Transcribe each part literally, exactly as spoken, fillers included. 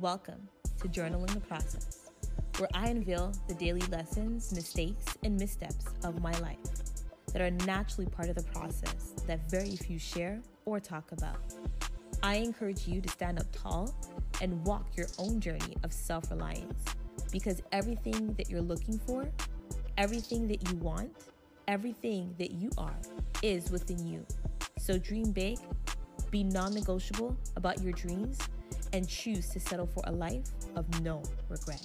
Welcome to Journaling the Process, where I unveil the daily lessons, mistakes, and missteps of my life that are naturally part of the process that very few share or talk about. I encourage you to stand up tall and walk your own journey of self-reliance, because everything that you're looking for, everything that you want, everything that you are is within you. So dream big, be non-negotiable about your dreams, and choose to settle for a life of no regret.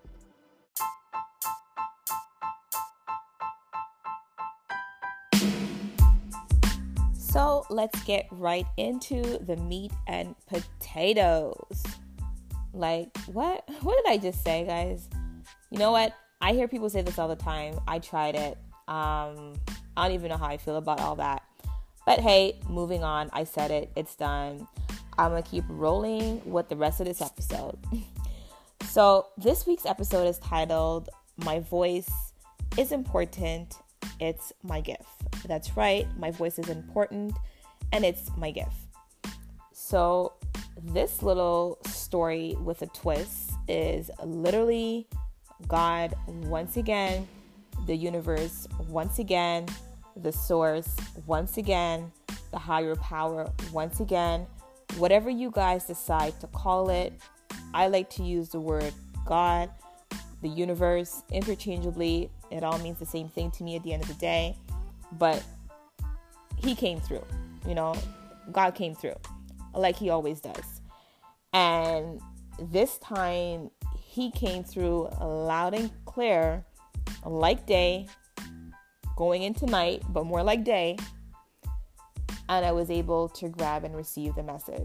So let's get right into the meat and potatoes. Like, what? What did I just say, guys? You know what? I hear people say this all the time. I tried it. Um, I don't even know how I feel about all that. But hey, moving on. I said it. It's done. I'm going to keep rolling with the rest of this episode. So this week's episode is titled, My Voice is Important. It's my gift. That's right. My voice is important and it's my gift. So this little story with a twist is literally God once again, the universe once again, the source once again, the higher power once again, whatever you guys decide to call it. I like to use the word God, the universe, interchangeably. It all means the same thing to me at the end of the day. But he came through, you know, God came through like he always does. And this time he came through loud and clear, like day, going into night, but more like day. And I was able to grab and receive the message.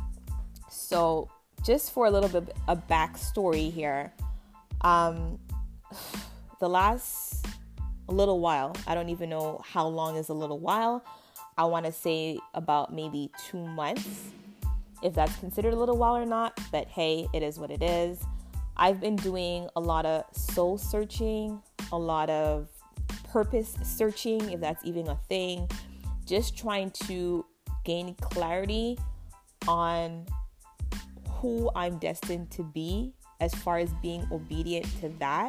So just for a little bit of backstory here, um, the last little while, I don't even know how long is a little while. I want to say about maybe two months, if that's considered a little while or not. But hey, it is what it is. I've been doing a lot of soul searching, a lot of purpose searching, if that's even a thing. Just trying to gain clarity on who I'm destined to be as far as being obedient to that.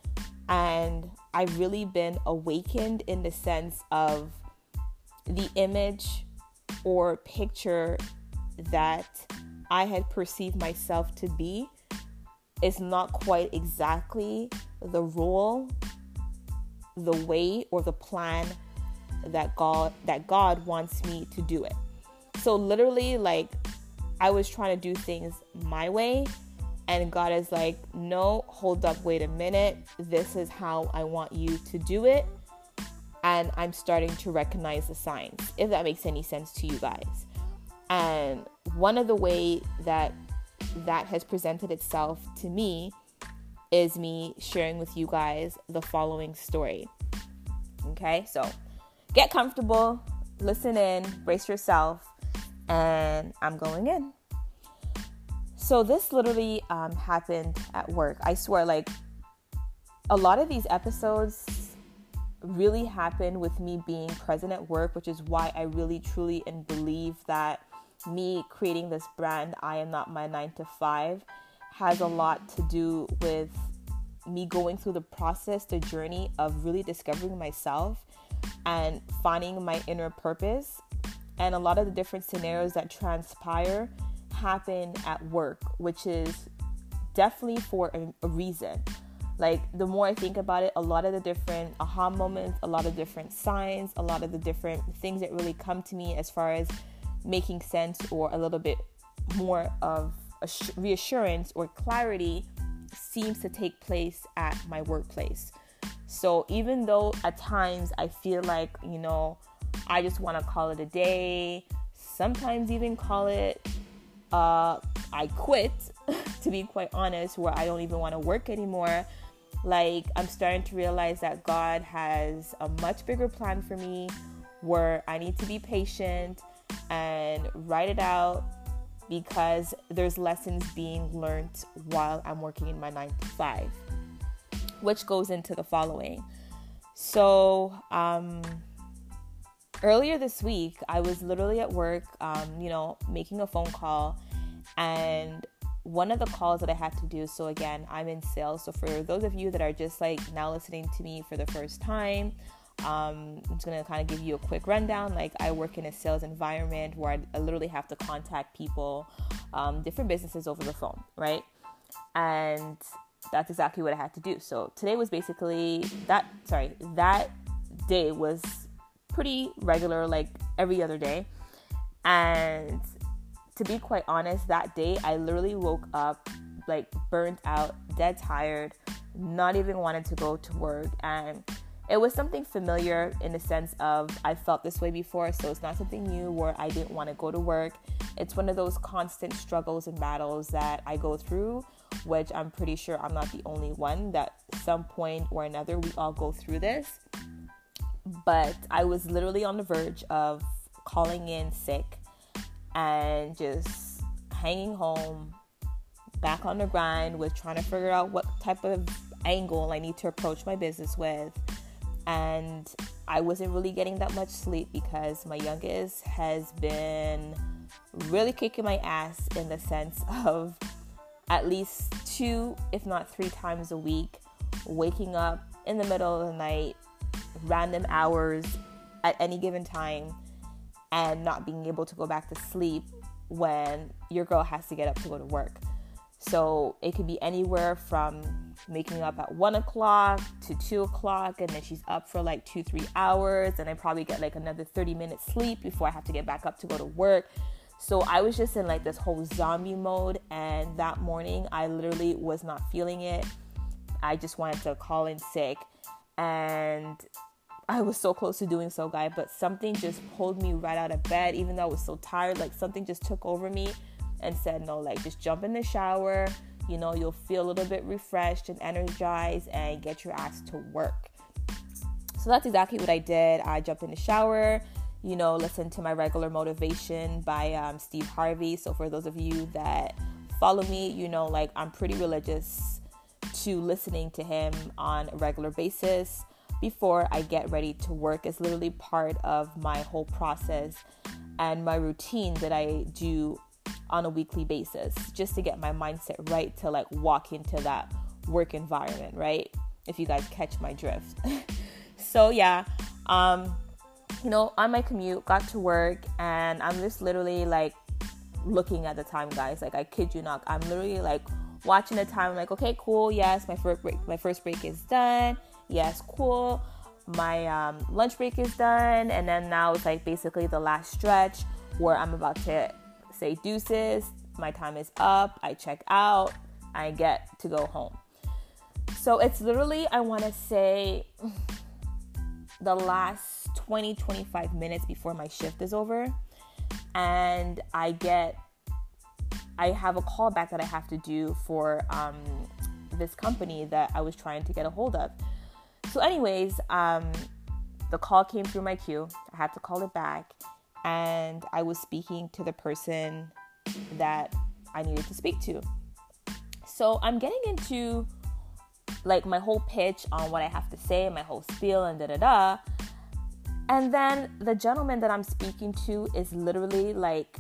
And I've really been awakened in the sense of the image or picture that I had perceived myself to be is not quite exactly the role, the way, or the plan that God that God wants me to do it. So literally, like, I was trying to do things my way, and God is like, no, hold up, wait a minute. This is how I want you to do it. And I'm starting to recognize the signs, if that makes any sense to you guys. And one of the way that that has presented itself to me is me sharing with you guys the following story. Okay, so get comfortable, listen in, brace yourself, and I'm going in. So this literally um, happened at work. I swear, like, a lot of these episodes really happen with me being present at work, which is why I really, truly, and believe that me creating this brand, I Am Not My Nine to Five, has a lot to do with me going through the process, the journey of really discovering myself and finding my inner purpose. And a lot of the different scenarios that transpire happen at work, which is definitely for a, a reason. Like, the more I think about it, a lot of the different aha moments, a lot of different signs, a lot of the different things that really come to me as far as making sense or a little bit more of a reassurance or clarity seems to take place at my workplace. So even though at times I feel like, you know, I just want to call it a day, sometimes even call it uh, I quit, to be quite honest, where I don't even want to work anymore. Like, I'm starting to realize that God has a much bigger plan for me, where I need to be patient and write it out, because there's lessons being learned while I'm working in my nine to five, which goes into the following. So, um, earlier this week, I was literally at work, um, you know, making a phone call, and one of the calls that I had to do, so again, I'm in sales. So for those of you that are just like now listening to me for the first time, um, I'm just going to kind of give you a quick rundown. Like, I work in a sales environment where I, I literally have to contact people, um, different businesses over the phone, right? And that's exactly what I had to do. So today was basically that, sorry, that day was pretty regular, like every other day. And to be quite honest, that day I literally woke up like burnt out, dead tired, not even wanted to go to work. And it was something familiar in the sense of I felt this way before, so it's not something new where I didn't want to go to work. It's one of those constant struggles and battles that I go through, which I'm pretty sure I'm not the only one, that at some point or another we all go through this. But I was literally on the verge of calling in sick and just hanging home, back on the grind with trying to figure out what type of angle I need to approach my business with. And I wasn't really getting that much sleep because my youngest has been really kicking my ass in the sense of at least two, if not three times a week, waking up in the middle of the night, random hours at any given time, and not being able to go back to sleep when your girl has to get up to go to work. So it could be anywhere from waking up at one o'clock to two o'clock, and then she's up for like two, three hours, and I probably get like another thirty minutes sleep before I have to get back up to go to work. So I was just in like this whole zombie mode, and that morning I literally was not feeling it. I just wanted to call in sick, and I was so close to doing so, guys, but something just pulled me right out of bed, even though I was so tired. Like, something just took over me and said, no, like, just jump in the shower, you know, you'll feel a little bit refreshed and energized, and get your ass to work. So that's exactly what I did. I jumped in the shower, you know, listened to my regular motivation by um, Steve Harvey. So for those of you that follow me, you know, like, I'm pretty religious to listening to him on a regular basis before I get ready to work. It's literally part of my whole process and my routine that I do on a weekly basis, just to get my mindset right to like walk into that work environment, right? If you guys catch my drift. So yeah, um, you know, on my commute, got to work, and I'm just literally like looking at the time, guys. Like, I kid you not, I'm literally like watching the time. I'm like, okay, cool. Yes, my first break, my first break is done. Yes, cool. My um, lunch break is done. And then now it's like basically the last stretch where I'm about to say deuces. My time is up. I check out. I get to go home. So it's literally, I want to say, the last twenty, twenty-five minutes before my shift is over. And I get, I have a call back that I have to do for um, this company that I was trying to get a hold of. So anyways, um, the call came through my queue. I had to call it back, and I was speaking to the person that I needed to speak to. So I'm getting into like my whole pitch on what I have to say, my whole spiel, and da da da. And then the gentleman that I'm speaking to is literally like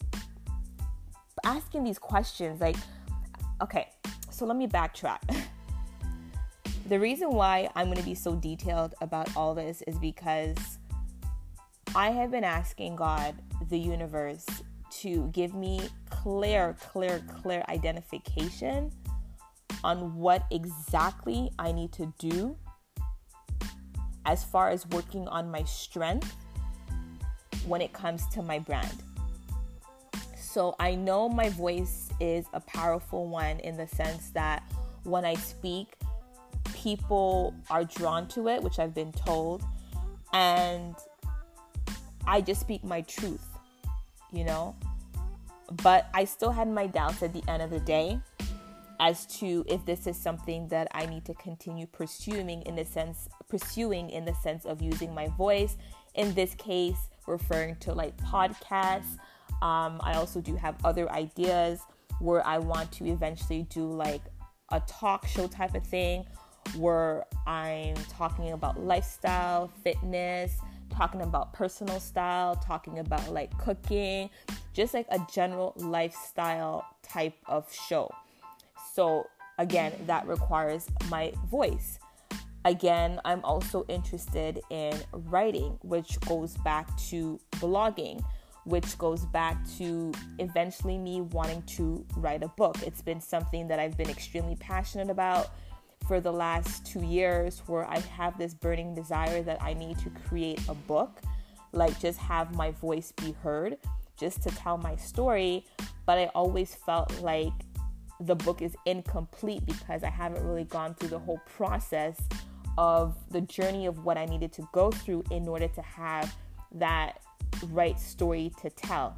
asking these questions. Like, okay, so let me backtrack. The reason why I'm going to be so detailed about all this is because I have been asking God, the universe, to give me clear, clear, clear identification on what exactly I need to do as far as working on my strength when it comes to my brand. So I know my voice is a powerful one in the sense that when I speak, people are drawn to it, which I've been told, and I just speak my truth, you know, but I still had my doubts at the end of the day as to if this is something that I need to continue pursuing in the sense, pursuing in the sense of using my voice, in this case, referring to like podcasts. Um, I also do have other ideas where I want to eventually do like a talk show type of thing, where I'm talking about lifestyle, fitness, talking about personal style, talking about like cooking, just like a general lifestyle type of show. So again, that requires my voice. Again, I'm also interested in writing, which goes back to blogging, which goes back to eventually me wanting to write a book. It's been something that I've been extremely passionate about for the last two years, where I have this burning desire that I need to create a book, like just have my voice be heard, just to tell my story. But I always felt like the book is incomplete because I haven't really gone through the whole process of the journey of what I needed to go through in order to have that right story to tell.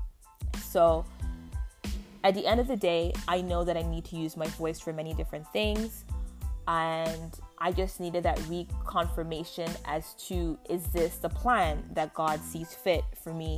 So at the end of the day, I know that I need to use my voice for many different things. And I just needed that reconfirmation as to, is this the plan that God sees fit for me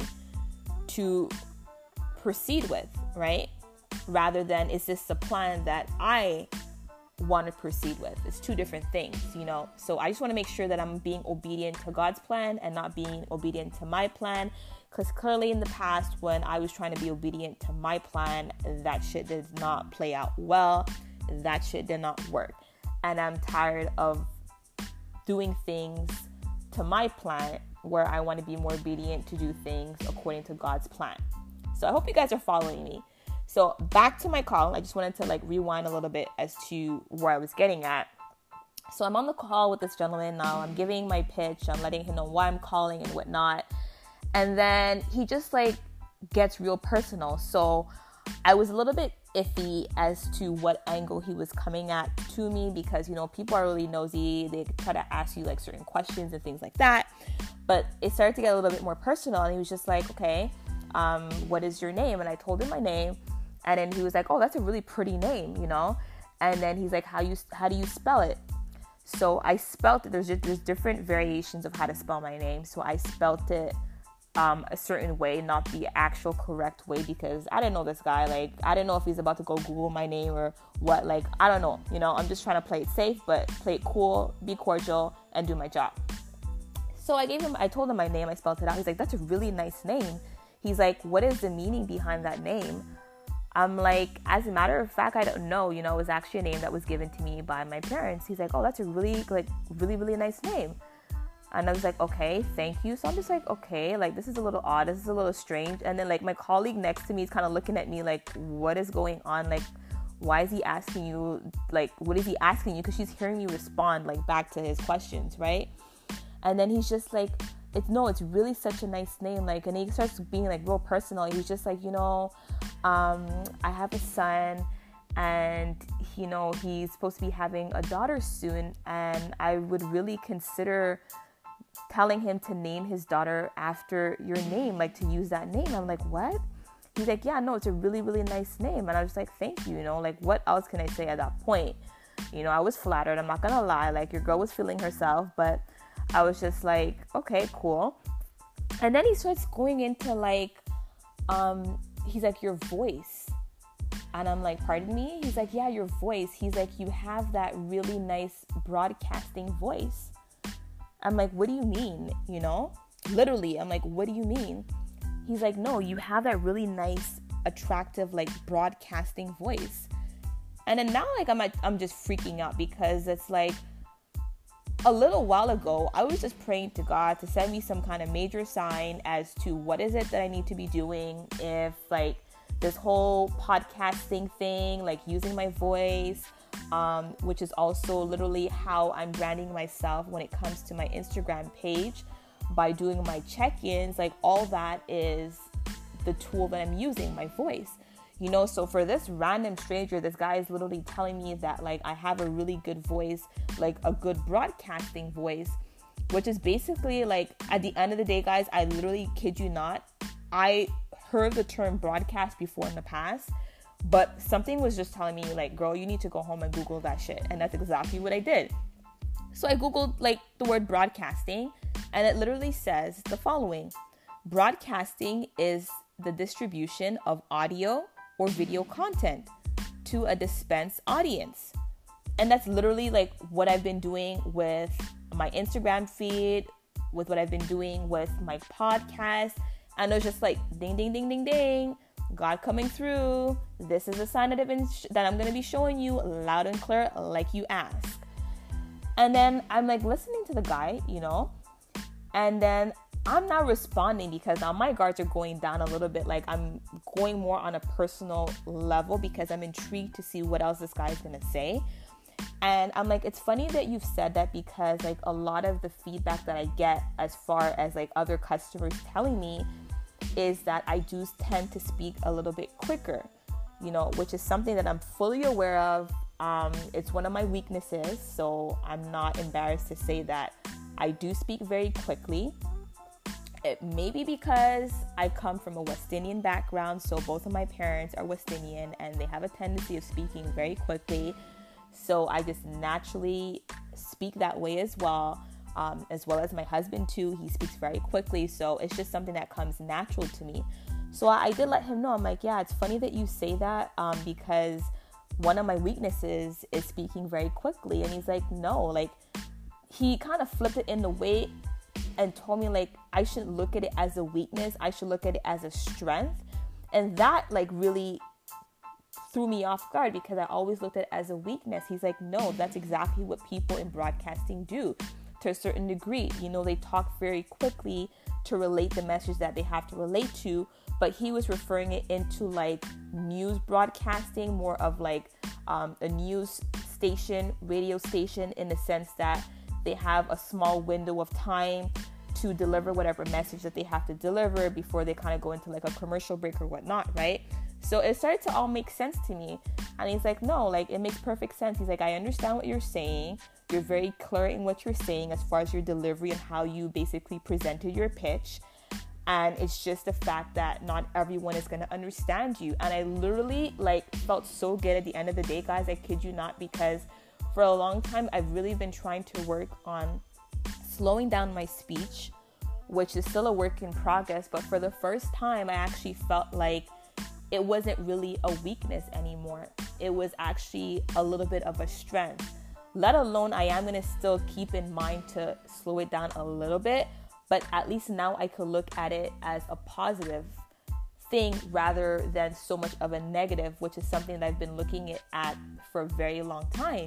to proceed with, right? Rather than, is this the plan that I want to proceed with? It's two different things, you know? So I just want to make sure that I'm being obedient to God's plan and not being obedient to my plan. Because clearly in the past, when I was trying to be obedient to my plan, that shit did not play out well. That shit did not work. And I'm tired of doing things to my plan where I want to be more obedient to do things according to God's plan. So I hope you guys are following me. So back to my call. I just wanted to like rewind a little bit as to where I was getting at. So I'm on the call with this gentleman now. I'm giving my pitch. I'm letting him know why I'm calling and whatnot. And then he just like gets real personal. So I was a little bit iffy as to what angle he was coming at to me, because, you know, people are really nosy. They try to ask you like certain questions and things like that. But it started to get a little bit more personal. And he was just like, okay, um, what is your name? And I told him my name. And then he was like, oh, that's a really pretty name, you know? And then he's like, how you how do you spell it? So I spelt it. There's just, there's different variations of how to spell my name. So I spelt it um, a certain way, not the actual correct way, because I didn't know this guy. Like, I didn't know if he's about to go Google my name or what. Like, I don't know. You know, I'm just trying to play it safe, but play it cool, be cordial, and do my job. So I gave him, I told him my name. I spelled it out. He's like, that's a really nice name. He's like, what is the meaning behind that name? I'm like, as a matter of fact, I don't know. You know, it was actually a name that was given to me by my parents. He's like, oh, that's a really, like, really, really nice name. And I was like, okay, thank you. So I'm just like, okay, like, this is a little odd. This is a little strange. And then, like, my colleague next to me is kind of looking at me like, what is going on? Like, why is he asking you? Like, what is he asking you? Because she's hearing me respond, like, back to his questions, right? And then he's just like, it's no, it's really such a nice name. Like, and he starts being like real personal. He's just like, you know, um, I have a son, and you know, he's supposed to be having a daughter soon, and I would really consider telling him to name his daughter after your name, like to use that name. I'm like, what? He's like, yeah, no, it's a really, really nice name. And I was like, thank you. You know, like, what else can I say at that point? You know, I was flattered. I'm not gonna lie. Like, your girl was feeling herself, but I was just like, okay, cool. And then he starts going into like, um, he's like, your voice. And I'm like, pardon me? He's like, yeah, your voice. He's like, you have that really nice broadcasting voice. I'm like, what do you mean? You know, literally, I'm like, what do you mean? He's like, no, you have that really nice, attractive, like broadcasting voice. And then now, like, I'm like, I'm just freaking out, because it's like, a little while ago, I was just praying to God to send me some kind of major sign as to what is it that I need to be doing. If like this whole podcasting thing, like using my voice, um, which is also literally how I'm branding myself when it comes to my Instagram page by doing my check-ins, like all that is the tool that I'm using, my voice. You know, so for this random stranger, this guy is literally telling me that, like, I have a really good voice, like a good broadcasting voice, which is basically, like, at the end of the day, guys, I literally kid you not, I heard the term broadcast before in the past, but something was just telling me, like, girl, you need to go home and Google that shit. And that's exactly what I did. So I Googled, like, the word broadcasting, and it literally says the following: broadcasting is the distribution of audio or video content to a dispersed audience. And that's literally like what I've been doing with my Instagram feed, with what I've been doing with my podcast. And it was just like, ding, ding, ding, ding, ding. God coming through. This is a sign that, I've been sh- that I'm going to be showing you loud and clear like you asked. And then I'm like listening to the guy, you know, and then I'm not responding because now my guards are going down a little bit. Like I'm going more on a personal level because I'm intrigued to see what else this guy is going to say. And I'm like, it's funny that you've said that because like a lot of the feedback that I get as far as like other customers telling me is that I do tend to speak a little bit quicker, you know, which is something that I'm fully aware of. Um, it's one of my weaknesses, so I'm not embarrassed to say that I do speak very quickly. It may be because I come from a West Indian background, so both of my parents are West Indian and they have a tendency of speaking very quickly. So I just naturally speak that way as well. Um, as well as my husband too, he speaks very quickly, so it's just something that comes natural to me. So I, I did let him know. I'm like, yeah, it's funny that you say that um, because one of my weaknesses is speaking very quickly. And he's like, no, like he kind of flipped it in the way and told me like I shouldn't look at it as a weakness, I should look at it as a strength. And that like really threw me off guard because I always looked at it as a weakness. He's like, no, that's exactly what people in broadcasting do. To a certain degree, you know, they talk very quickly to relate the message that they have to relate to, but he was referring it into like news broadcasting, more of like um, a news station, radio station, in the sense that they have a small window of time to deliver whatever message that they have to deliver before they kind of go into like a commercial break or whatnot, right? So it started to all make sense to me. And he's like, no, like it makes perfect sense. He's like, I understand what you're saying. You're very clear in what you're saying as far as your delivery and how you basically presented your pitch. And it's just the fact that not everyone is going to understand you. And I literally like felt so good at the end of the day, guys. I kid you not, because for a long time, I've really been trying to work on slowing down my speech, which is still a work in progress. But for the first time, I actually felt like it wasn't really a weakness anymore. It was actually a little bit of a strength. Let alone, I am going to still keep in mind to slow it down a little bit. But at least now I could look at it as a positive thing rather than so much of a negative, which is something that I've been looking at for a very long time.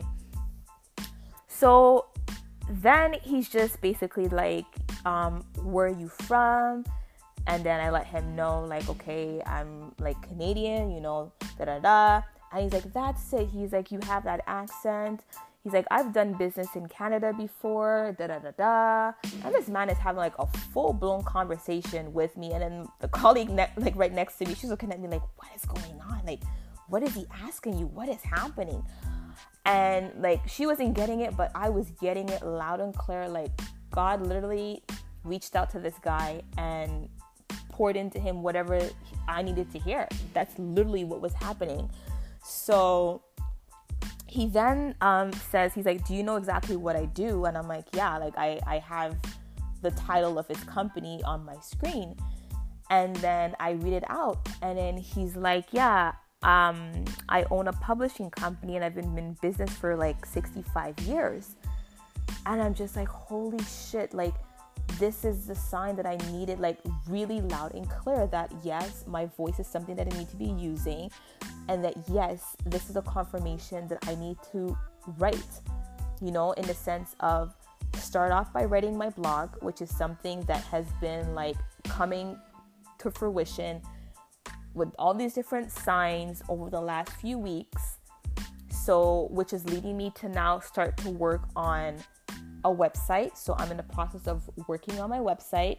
So then he's just basically like, um, where are you from? And then I let him know, like, okay, I'm like Canadian, you know, da da da. And he's like, that's it. He's like, you have that accent. He's like, I've done business in Canada before, da da da da. And this man is having like a full blown conversation with me. And then the colleague, ne- like right next to me, she's looking at me like, what is going on? Like, what is he asking you? What is happening? And like, she wasn't getting it, but I was getting it loud and clear. Like, God literally reached out to this guy and poured into him whatever I needed to hear. That's literally what was happening. So he then um, says, he's like, do you know exactly what I do? And I'm like, yeah, like I, I have the title of his company on my screen. And then I read it out. And then he's like, yeah, um, I own a publishing company and I've been in business for like sixty-five years. And I'm just like, holy shit, like, this is the sign that I needed, like really loud and clear, that yes, my voice is something that I need to be using, and that yes, this is a confirmation that I need to write, you know, in the sense of start off by writing my blog, which is something that has been like coming to fruition with all these different signs over the last few weeks. So, which is leading me to now start to work on a website. So I'm in the process of working on my website,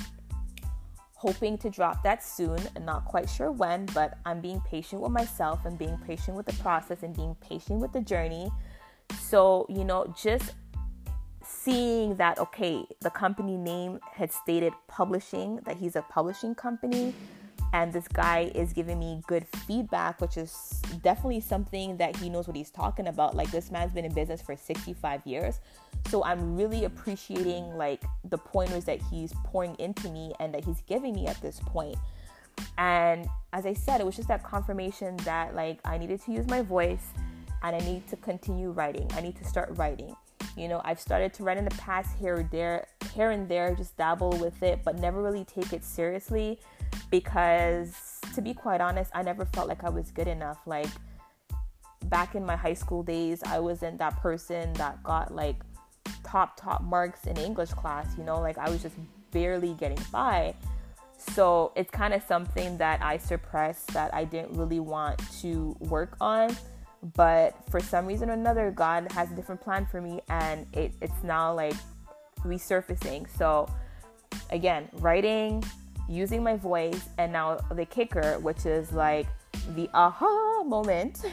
hoping to drop that soon, and not quite sure when, but I'm being patient with myself and being patient with the process and being patient with the journey. So, you know, just seeing that, okay, the company name had stated publishing, that he's a publishing company, and this guy is giving me good feedback, which is definitely something that he knows what he's talking about. Like, this man's been in business for sixty-five years. So I'm really appreciating like the pointers that he's pouring into me and that he's giving me at this point. And as I said, it was just that confirmation that like I needed to use my voice and I need to continue writing. I need to start writing. You know, I've started to write in the past here or there here and there, just dabble with it, but never really take it seriously because, to be quite honest, I never felt like I was good enough. Like, back in my high school days, I wasn't that person that got like top, top marks in English class, you know, like I was just barely getting by. So it's kind of something that I suppressed, that I didn't really want to work on. But for some reason or another, God has a different plan for me, and it, it's now like resurfacing. So again, writing, using my voice, and now the kicker, which is like the aha moment.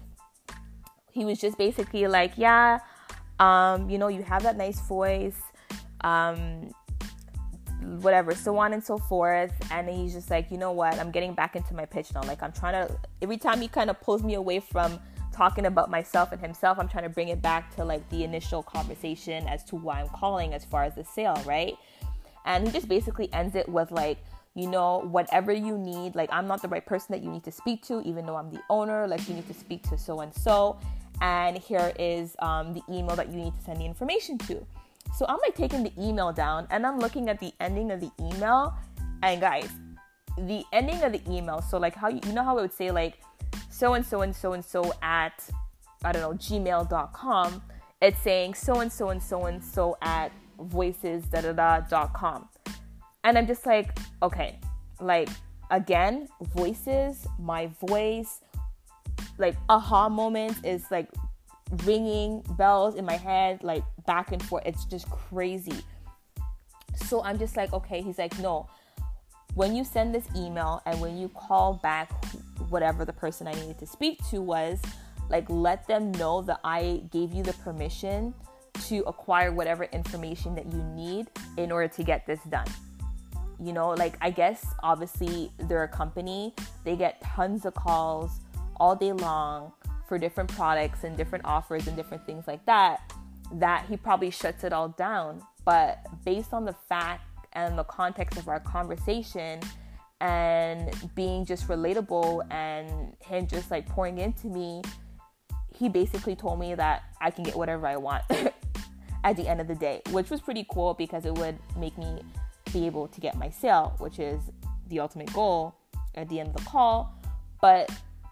He was just basically like, yeah, um, you know, you have that nice voice, um, whatever, so on and so forth. And then he's just like, you know what, I'm getting back into my pitch now. Like, I'm trying to, every time he kind of pulls me away from talking about myself and himself, I'm trying to bring it back to like the initial conversation as to why I'm calling as far as the sale, right? And he just basically ends it with like, you know, whatever you need, like, I'm not the right person that you need to speak to, even though I'm the owner, like, you need to speak to so-and-so. And here is um, the email that you need to send the information to. So I'm like taking the email down, and I'm looking at the ending of the email. And guys, the ending of the email, so like how, you, you know how I would say like so-and-so and so-and-so at, I don't know, gmail dot com. It's saying so-and-so and so-and-so at voices da da da dot com. And I'm just like, okay, like, again, voices, my voice, like, aha moments is like ringing bells in my head, like back and forth. It's just crazy. So I'm just like, okay, he's like, no, when you send this email and when you call back whatever the person I needed to speak to was, like, let them know that I gave you the permission to acquire whatever information that you need in order to get this done. You know, like, I guess obviously they're a company, they get tons of calls all day long for different products and different offers and different things like that, that he probably shuts it all down. But based on the fact and the context of our conversation and being just relatable and him just like pouring into me, he basically told me that I can get whatever I want at the end of the day, which was pretty cool because it would make me be able to get my sale, which is the ultimate goal at the end of the call. But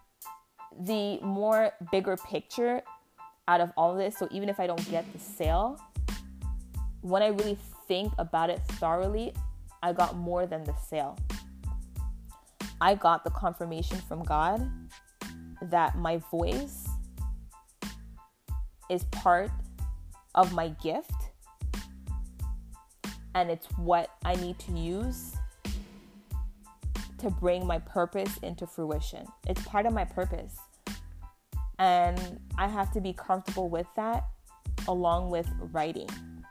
the more bigger picture out of all of this, so even if I don't get the sale, when I really think about it thoroughly, I got more than the sale. I got the confirmation from God that my voice is part of my gift, and it's what I need to use to bring my purpose into fruition. It's part of my purpose. And I have to be comfortable with that, along with writing.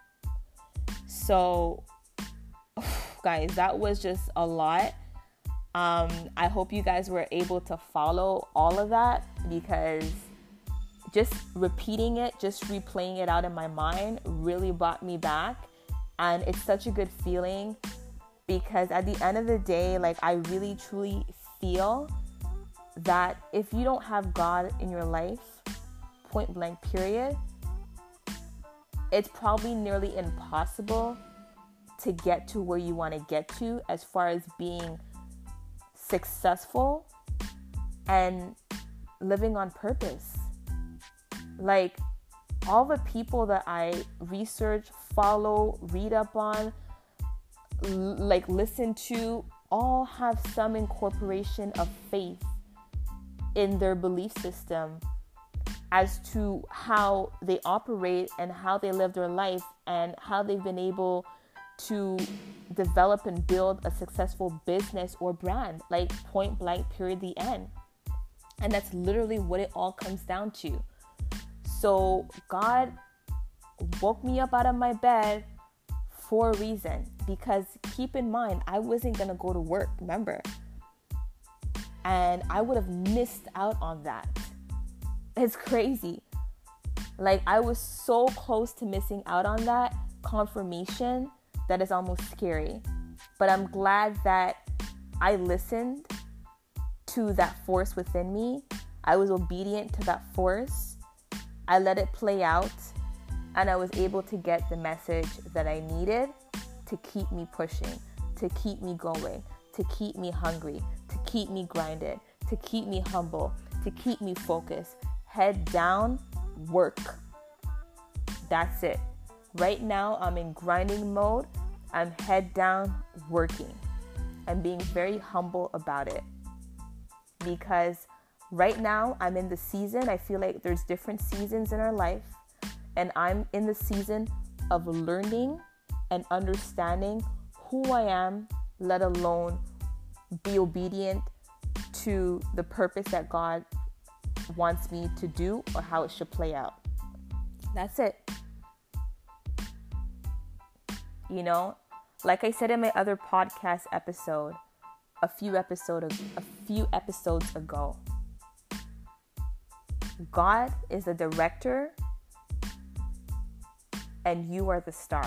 So, guys, that was just a lot. Um, I hope you guys were able to follow all of that, because just repeating it, just replaying it out in my mind really brought me back. And it's such a good feeling, because at the end of the day, like, I really truly feel that if you don't have God in your life, point blank period, it's probably nearly impossible to get to where you want to get to as far as being successful and living on purpose. Like, all the people that I research, follow, read up on, l- like listen to, all have some incorporation of faith in their belief system as to how they operate and how they live their life and how they've been able to develop and build a successful business or brand, like point blank period, the end. And that's literally what it all comes down to. So God woke me up out of my bed for a reason, because keep in mind, I wasn't going to go to work, remember? And I would have missed out on that. It's crazy. Like, I was so close to missing out on that confirmation that is almost scary. But I'm glad that I listened to that force within me. I was obedient to that force. I let it play out, and I was able to get the message that I needed. to keep me pushing, to keep me going, to keep me hungry, to keep me grinded, to keep me humble, to keep me focused. Head down, work. That's it. Right now, I'm in grinding mode. I'm head down, working. I'm being very humble about it. Because right now, I'm in the season. I feel like there's different seasons in our life. And I'm in the season of learning and understanding who I am, let alone be obedient to the purpose that God wants me to do or how it should play out. That's it. You know, like I said in my other podcast episode, a few episodes a few episodes ago, God is the director and you are the star.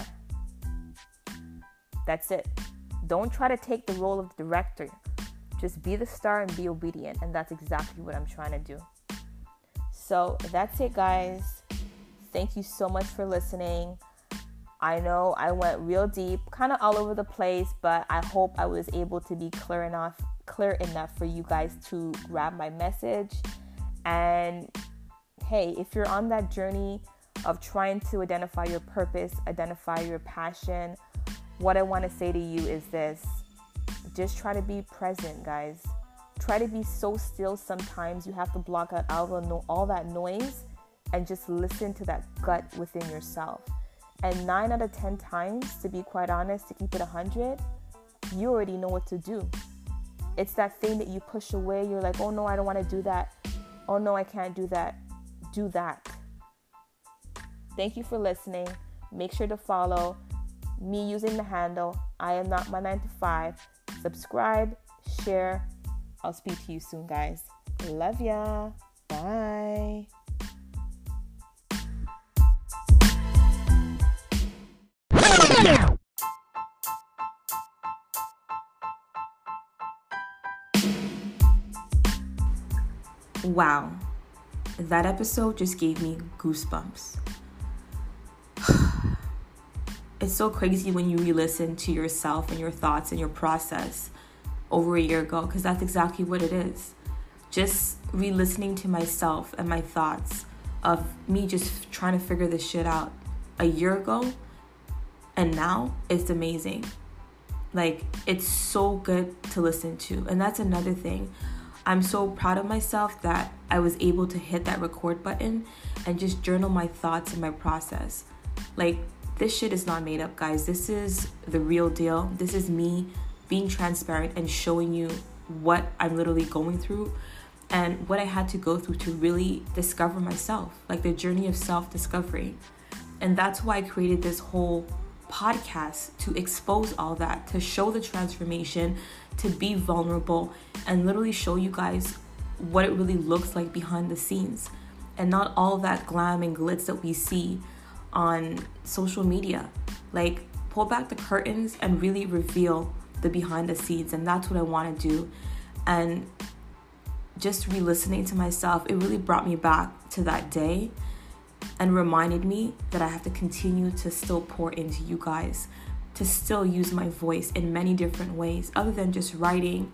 That's it. Don't try to take the role of director. Just be the star and be obedient. And that's exactly what I'm trying to do. So that's it, guys. Thank you so much for listening. I know I went real deep, kind of all over the place, but I hope I was able to be clear enough, clear enough for you guys to grab my message. And hey, if you're on that journey of trying to identify your purpose, identify your passion, what I want to say to you is this: just try to be present, guys. Try to be so still sometimes. You have to block out all that noise and just listen to that gut within yourself. And nine out of ten times, to be quite honest, to keep it one hundred, you already know what to do. It's that thing that you push away. You're like, oh no, I don't want to do that. Oh no, I can't do that. Do that. Thank you for listening. Make sure to follow me using the handle I am not my nine to five. Subscribe, share. I'll speak to you soon, guys. Love ya. Bye. Wow, that episode just gave me goosebumps. It's so crazy when you re-listen to yourself and your thoughts and your process over a year ago, because that's exactly what it is. Just re-listening to myself and my thoughts of me just trying to figure this shit out a year ago and now, it's amazing. Like, it's so good to listen to. And that's another thing. I'm so proud of myself that I was able to hit that record button and just journal my thoughts and my process. Like, this shit is not made up, guys. This is the real deal. This is me being transparent and showing you what I'm literally going through and what I had to go through to really discover myself, like the journey of self-discovery. And that's why I created this whole podcast, to expose all that, to show the transformation, to be vulnerable, and literally show you guys what it really looks like behind the scenes, and not all that glam and glitz that we see on social media. Like, pull back the curtains and really reveal the behind the scenes. And that's what I want to do. And just re-listening to myself, it really brought me back to that day and reminded me that I have to continue to still pour into you guys, to still use my voice in many different ways other than just writing.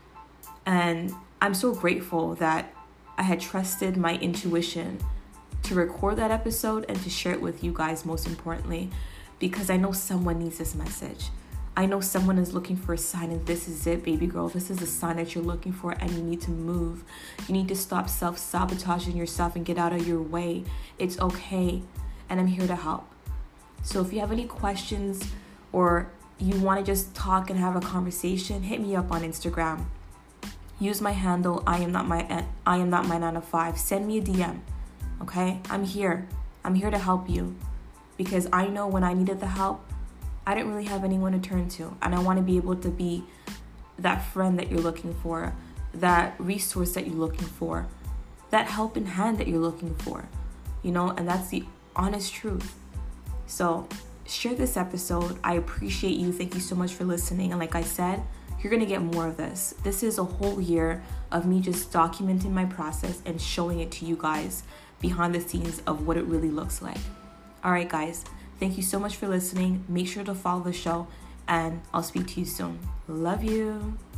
And I'm so grateful that I had trusted my intuition to record that episode and to share it with you guys, most importantly, because I know someone needs this message. I know someone is looking for a sign, and this is it, baby girl. This is a sign that you're looking for, and you need to move. You need to stop self-sabotaging yourself and get out of your way. It's okay, and I'm here to help. So if you have any questions or you want to just talk and have a conversation, hit me up on Instagram. Use my handle, I am not my I am not my nine to five. Send me a D M, okay? I'm here. I'm here to help you, because I know when I needed the help, I didn't really have anyone to turn to. And I want to be able to be that friend that you're looking for, that resource that you're looking for, that helping hand that you're looking for, you know, and that's the honest truth. So share this episode. I appreciate you. Thank you so much for listening. And like I said, you're going to get more of this. This is a whole year of me just documenting my process and showing it to you guys behind the scenes of what it really looks like. All right, guys. Thank you so much for listening. Make sure to follow the show and I'll speak to you soon. Love you.